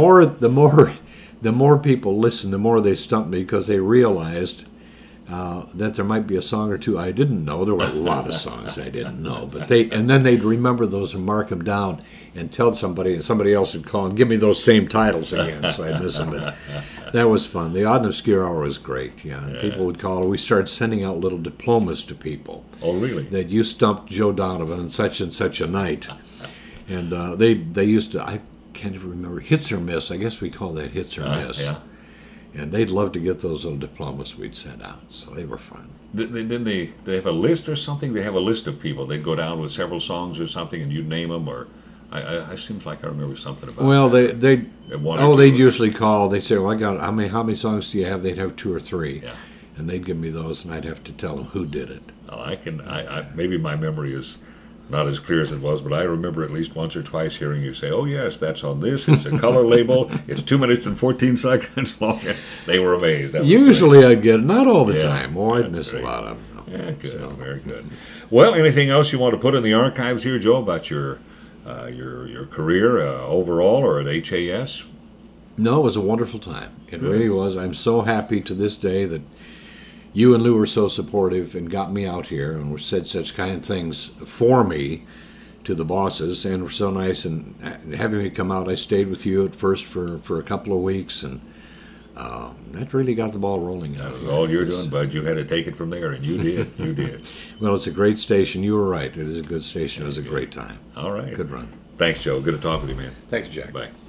more people listened, the more they stumped me because they realized that there might be a song or two I didn't know. There were a lot of songs I didn't know, but then they'd remember those and mark them down and tell somebody, and somebody else would call and give me those same titles again, so I'd miss them. But that was fun. The Odd and Obscure Hour was great, yeah. And people would call. We started sending out little diplomas to people Oh, really? that you stumped Joe Donovan on such and such a night, and they used to. I can't even remember, hits or miss. I guess we call that hits or miss. Yeah. And they'd love to get those little diplomas we'd send out, so they were fun. Didn't they have a list or something? They have a list of people. They'd go down with several songs or something, and you'd name them. Or I seems like I remember something about. Well, that. they'd One or they'd two. usually call. They'd say, "Well, I got how many songs do you have?" They'd have 2 or 3, Yeah. and they'd give me those, and I'd have to tell them who did it. Well, I maybe my memory is not as clear as it was, but I remember at least once or twice hearing you say, "Oh yes, that's on this. It's a color label. It's 2 minutes and 14 seconds long." They were amazed. That was Usually, I'd get it, not all the Yeah, time. Oh, I'd that's miss great. a lot of them. great. Yeah, good, very good. Well, anything else you want to put in the archives here, Joe, about your career overall or at HAS? No, it was a wonderful time. It really was. I'm so happy to this day that you and Lou were so supportive and got me out here and said such kind things for me to the bosses, and were so nice. And having me come out, I stayed with you at first for a couple of weeks, and that really got the ball rolling. That was all you're doing, bud. You had to take it from there, and you did. You did. Well, it's a great station. You were right. It is a good station. It was a great time. All right. Good run. Thanks, Joe. Good to talk with you, man. Thank you, Jack. Bye.